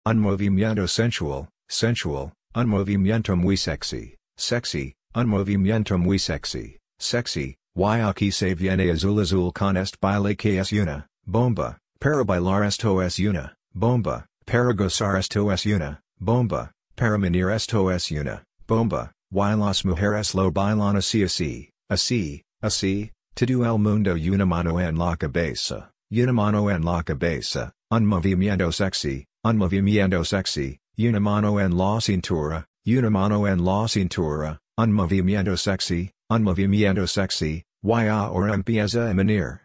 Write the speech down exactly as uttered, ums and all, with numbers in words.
un movimiento sensual, sensual, un movimiento muy sexy, sexy, un movimiento muy sexy, sexy, y aquí se viene azul azul con este baile que es una bomba, para bailar esto es una bomba, para gozar esto es una bomba, para venir esto es una bomba, y las mujeres lo bailan así así, así, así, todo el mundo una mano en la cabeza, una mano en la cabeza, un movimiento sexy, un movimiento sexy, una mano en la cintura, una mano en la cintura, un movimiento sexy, un movimiento sexy, y ahora empieza a venir.